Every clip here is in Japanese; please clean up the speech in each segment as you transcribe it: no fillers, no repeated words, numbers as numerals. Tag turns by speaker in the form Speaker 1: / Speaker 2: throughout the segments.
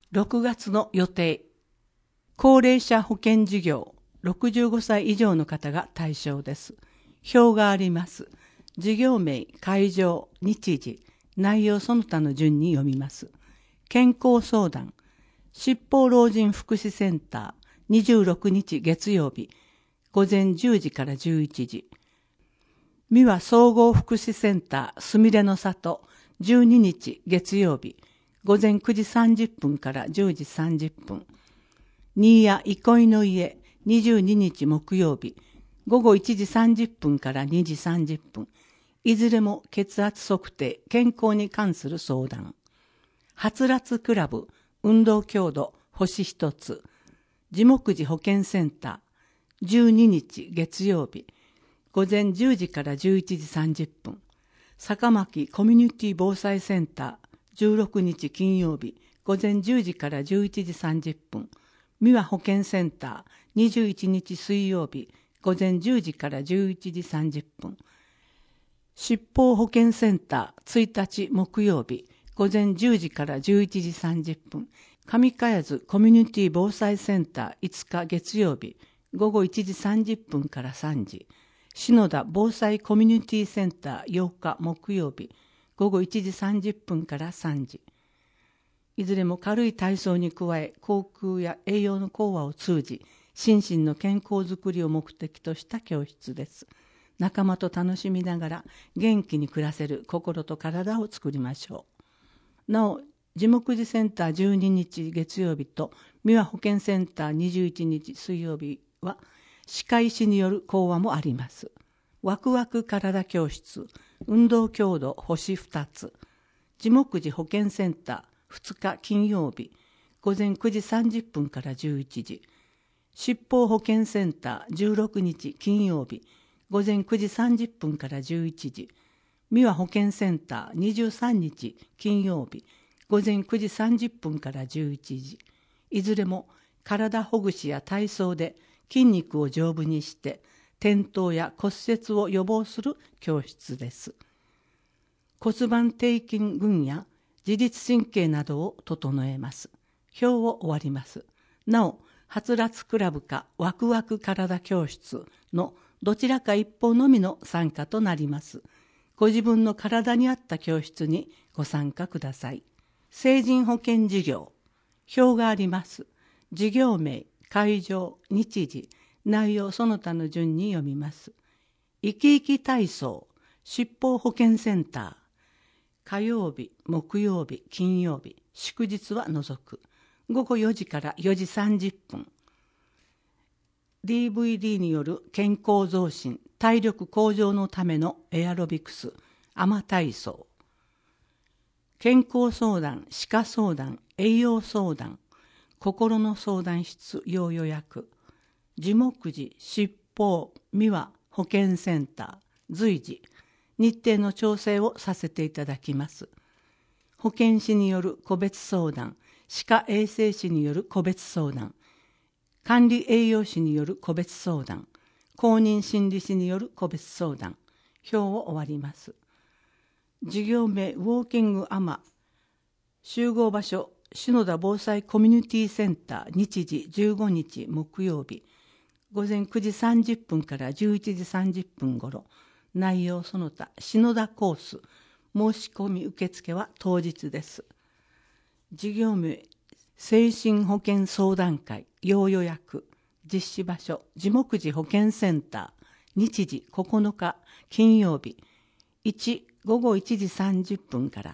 Speaker 1: 6月の予定。高齢者保険事業、65歳以上の方が対象です。表があります。事業名、会場、日時、内容その他の順に読みます。健康相談、七宝老人福祉センター、26日月曜日、午前10時から11時。三輪総合福祉センター、すみれの里、12日月曜日、午前9時30分から10時30分。新谷憩いの家、22日木曜日、午後1時30分から2時30分。いずれも血圧測定、健康に関する相談。はつらつクラブ、運動強度、星一つ。地木寺保健センター、12日月曜日、午前10時から11時30分。坂巻コミュニティ防災センター、16日金曜日、午前10時から11時30分。三輪保健センター、21日水曜日、午前10時から11時30分。七宝保健センター、1日木曜日、午前10時から11時30分。上茅津コミュニティ防災センター、5日月曜日、午後1時30分から3時。篠田防災コミュニティセンター、8日木曜日、午後1時30分から3時。いずれも軽い体操に加え、口腔や栄養の講話を通じ、心身の健康づくりを目的とした教室です。仲間と楽しみながら元気に暮らせる心と体を作りましょう。なお、地木寺センター12日月曜日と三輪保健センター21日水曜日は歯科医師による講話もあります。ワクワク体教室、運動強度星2つ。地木寺保健センター2日金曜日、午前9時30分から11時。七宝保健センター16日金曜日、午前9時30分から11時。三輪保健センター23日金曜日、午前9時30分から11時。いずれも体ほぐしや体操で筋肉を丈夫にして転倒や骨折を予防する教室です。骨盤底筋群や自律神経などを整えます。表を終わります。なお、はつらつクラブかワクワク体教室のどちらか一方のみの参加となります。ご自分の体に合った教室にご参加ください。成人保険事業、表があります。事業名、会場、日時、内容その他の順に読みます。生き生き体操、七宝保健センター、火曜日、木曜日、金曜日、祝日は除く。午後4時から4時30分。DVD による健康増進、体力向上のためのエアロビクス、アマ体操。健康相談、歯科相談、栄養相談、心の相談室要予約。地木寺、七宝、三輪保健センター、随時。日程の調整をさせていただきます。保健師による個別相談、歯科衛生士による個別相談、管理栄養士による個別相談、公認心理師による個別相談、表を終わります。事業名ウォーキングアマ、集合場所篠田防災コミュニティセンター、日時15日木曜日、午前9時30分から11時30分頃。内容その他、篠田コース、申し込み受付は当日です。事業名、精神保健相談会、要予約、実施場所、地木寺保健センター、日時9日金曜日、1、午後1時30分から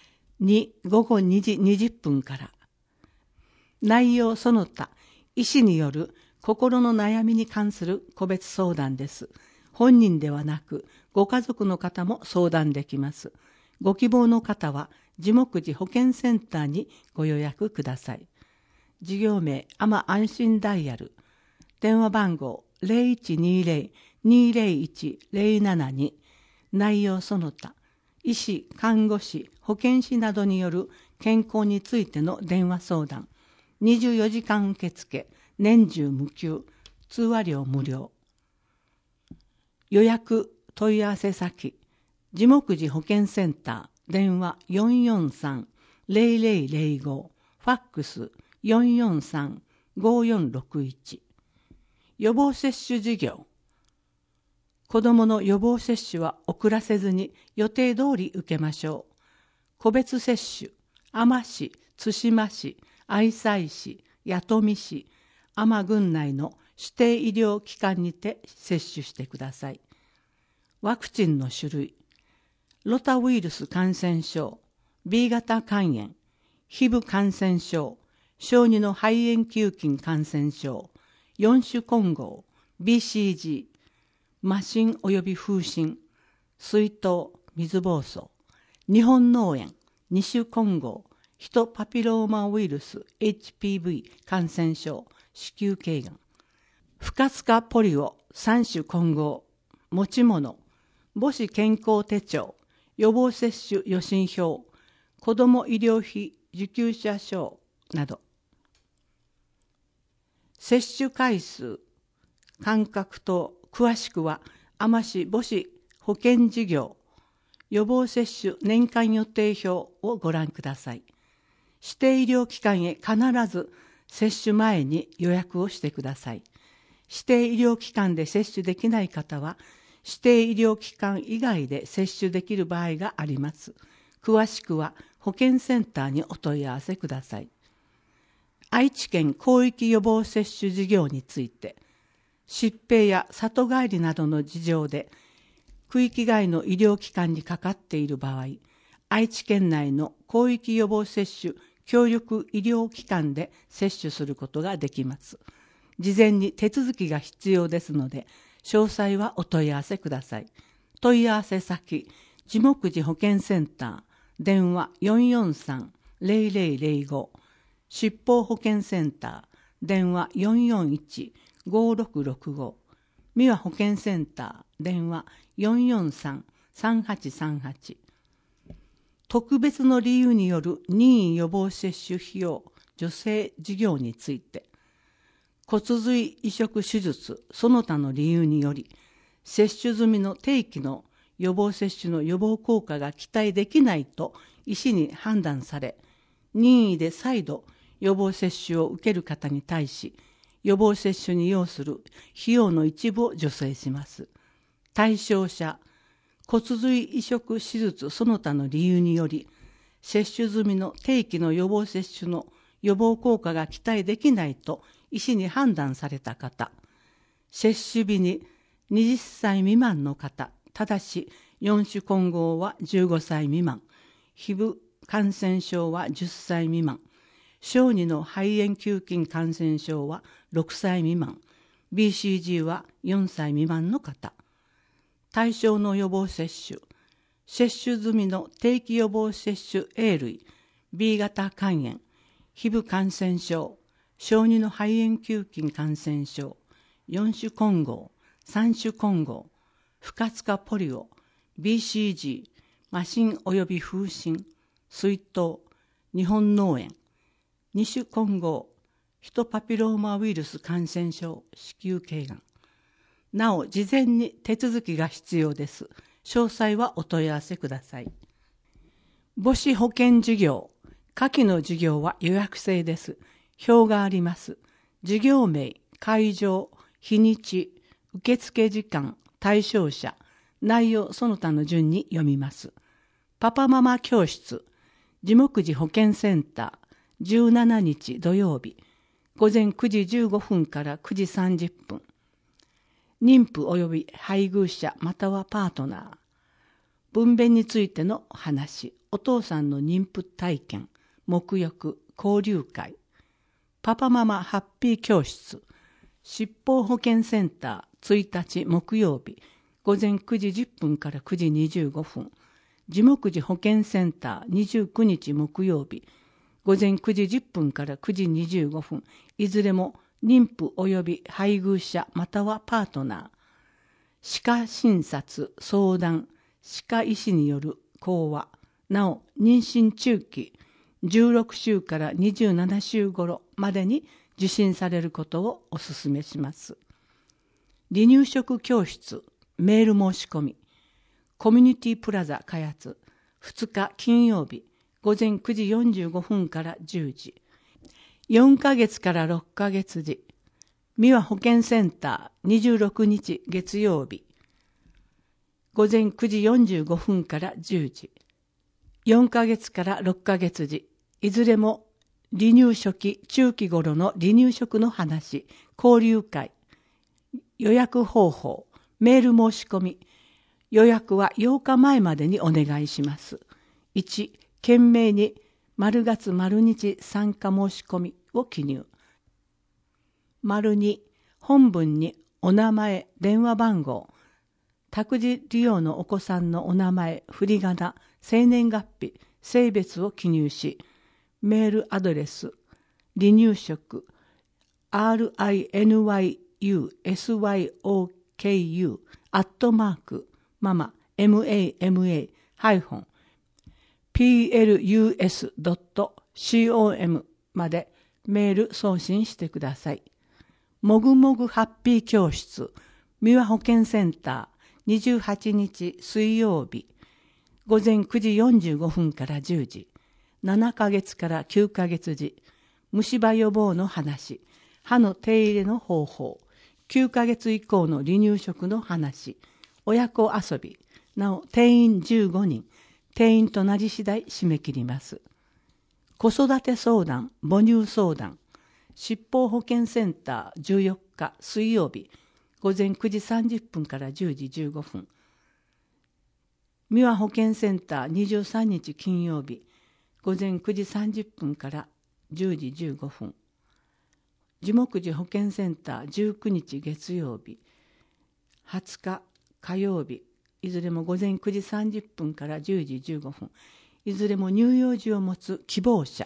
Speaker 1: 、2、午後2時20分から。内容その他、医師による心の悩みに関する個別相談です。本人ではなく、ご家族の方も相談できます。ご希望の方は、地木寺保健センターにご予約ください。事業名、アマ安心ダイヤル。電話番号、0120-201-072。内容その他、医師、看護師、保健師などによる健康についての電話相談。24時間受付、年中無休、通話料無料。予約問い合わせ先、地木寺保健センター、電話443-0005、フファックス 443-5461。予防接種事業。子どもの予防接種は遅らせずに予定通り受けましょう。個別接種、海士市、対馬市、愛西市、弥富市、海郡内の指定医療機関にて接種してください。ワクチンの種類。ロタウイルス感染症、B 型肝炎、皮膚感染症、小児の肺炎球菌感染症、4種混合、BCG、麻疹及び風疹、水痘、水疱瘡、日本脳炎、2種混合、ヒトパピローマウイルス HPV 感染症、子宮頸がん、不活化ポリオ3種混合、持ち物、母子健康手帳、予防接種予診票、子ども医療費受給者証など。接種回数、間隔等詳しくは海士母子保健事業予防接種年間予定表をご覧ください。指定医療機関へ必ず接種前に予約をしてください。指定医療機関で接種できない方は、指定医療機関以外で接種できる場合があります。詳しくは保健センターにお問い合わせください。愛知県広域予防接種事業について、疾病や里帰りなどの事情で区域外の医療機関にかかっている場合、愛知県内の広域予防接種協力医療機関で接種することができます。事前に手続きが必要ですので、詳細はお問い合わせください。問い合わせ先、地目寺保健センター、電話 443-0005、疾病保健センター、電話 441-5665、三輪保健センター、電話 443-3838。特別の理由による任意予防接種費用助成事業について、骨髄移植手術その他の理由により、接種済みの定期の予防接種の予防効果が期待できないと医師に判断され、任意で再度予防接種を受ける方に対し、予防接種に要する費用の一部を助成します。対象者、骨髄移植手術その他の理由により、接種済みの定期の予防接種の予防効果が期待できないと医師に判断された方、接種日に20歳未満の方、ただし4種混合は15歳未満、皮膚感染症は10歳未満、小児の肺炎球菌感染症は6歳未満、BCG は4歳未満の方、対象の予防接種、接種済みの定期予防接種 A 類、B 型肝炎、皮膚感染症、小児の肺炎球菌感染症、4種混合、3種混合、不活化ポリオ、BCG、麻疹及び風疹、水痘、日本脳炎、2種混合、ヒトパピローマウイルス感染症、子宮頸がん。なお、事前に手続きが必要です。詳細はお問い合わせください。母子保健事業、下記の事業は予約制です。表があります。事業名、会場、日にち、受付時間、対象者、内容その他の順に読みます。パパママ教室、地目寺保健センター、17日土曜日、午前9時15分から9時30分。妊婦及び配偶者またはパートナー。分娩についての話、お父さんの妊婦体験、沐浴、交流会。パパママハッピー教室、疾病保健センター1日木曜日、午前9時10分から9時25分。地目寺保健センター29日木曜日、午前9時10分から9時25分。いずれも妊婦及び配偶者またはパートナー。歯科診察、相談、歯科医師による講話。なお、妊娠中期、16週から27週頃までに受診されることをお勧めします。離乳食教室、メール申し込み。コミュニティプラザ開発、2日金曜日、午前9時45分から10時。 4ヶ月から6ヶ月時、三輪保健センター26日月曜日、午前9時45分から10時、4ヶ月から6ヶ月時、いずれも離乳初期、中期頃の離乳食の話、交流会、予約方法、メール申し込み、予約は8日前までにお願いします。1、懸命に丸月丸日参加申し込みを記入。丸2、本文にお名前、電話番号、託児利用のお子さんのお名前、振り仮名、生年月日、性別を記入し、メールアドレス、離乳食、rinyusyOku、mama+plus.com までメール送信してください。もぐもぐハッピー教室、三輪保健センター28日水曜日、午前9時45分から10時、7ヶ月から9ヶ月時、虫歯予防の話、歯の手入れの方法、9ヶ月以降の離乳食の話、親子遊び、なお定員15人、定員となり次第締め切ります。子育て相談、母乳相談、疾病保健センター14日水曜日、午前9時30分から10時15分、三輪保健センター23日金曜日、午前9時30分から10時15分、樹木寺保健センター19日月曜日、20日火曜日、いずれも午前9時30分から10時15分、いずれも乳幼児を持つ希望者、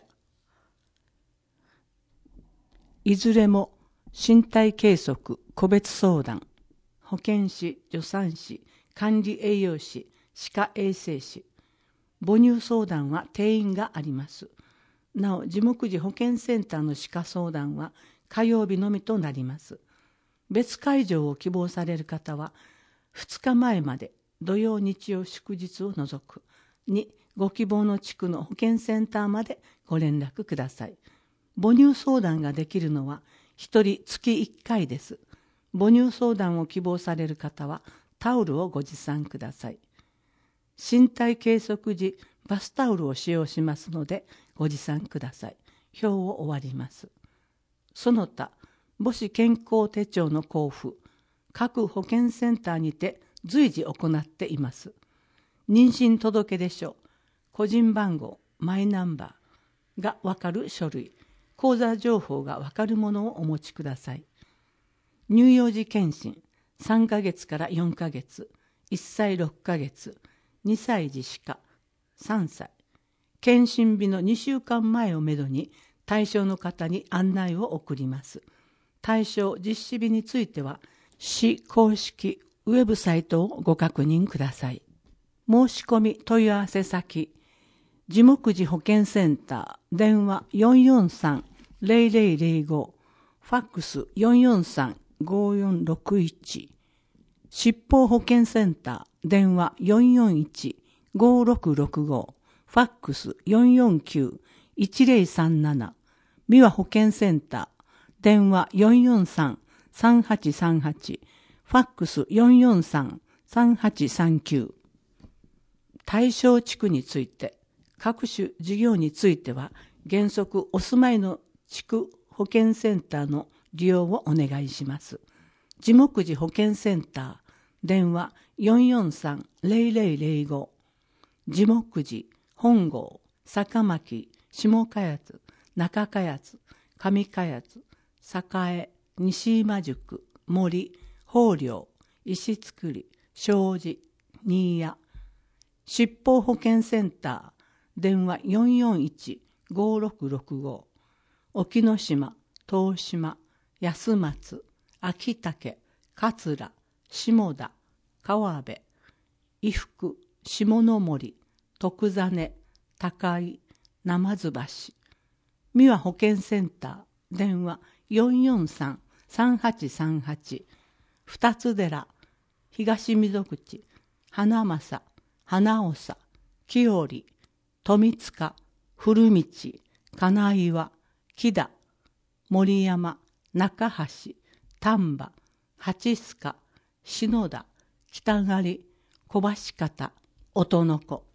Speaker 1: いずれも身体計測、個別相談、保健師、助産師、管理栄養士、歯科衛生士、母乳相談は定員があります。なお、樹木寺保健センターの歯科相談は火曜日のみとなります。別会場を希望される方は、2日前まで土曜日曜祝日を除くにご希望の地区の保健センターまでご連絡ください。母乳相談ができるのは1人月1回です。母乳相談を希望される方はタオルをご持参ください。身体計測時バスタオルを使用しますのでご持参ください。表を終わります。その他、母子健康手帳の交付、各保健センターにて随時行っています。妊娠届出書、個人番号、マイナンバーがわかる書類、口座情報がわかるものをお持ちください。乳幼児健診、3ヶ月から4ヶ月、1歳6ヶ月、2歳児歯科、3歳。健診日の2週間前をめどに対象の方に案内を送ります。対象実施日については、市公式ウェブサイトをご確認ください。申し込み問い合わせ先、樹木寺保健センター、電話443-0005、ファックス443-5461、疾病保健センター、電話441-5665、ファックス449-1037、三輪保健センター、電話443-3838、ファックス443-3839。対象地区について、各種事業については、原則お住まいの地区保健センターの利用をお願いします。樹木寺保健センター、電話443-0005、樹木寺、本郷、坂巻、下茅津、中茅津、上茅津、栄、西今宿、森、豊陵、石造、庄司、新谷、疾病保健センター、電話441-5665、沖ノ島、東島、安松、秋竹、桂、下田、川辺、伊福、下の森、徳実、高井、鯰橋、三輪保健センター、電話443-3838、二つ寺、東溝口、花正、花長、清里、富塚、古道、金岩、木田、 森山、中橋、丹波、八須賀、篠田、北狩、小橋方、音の子。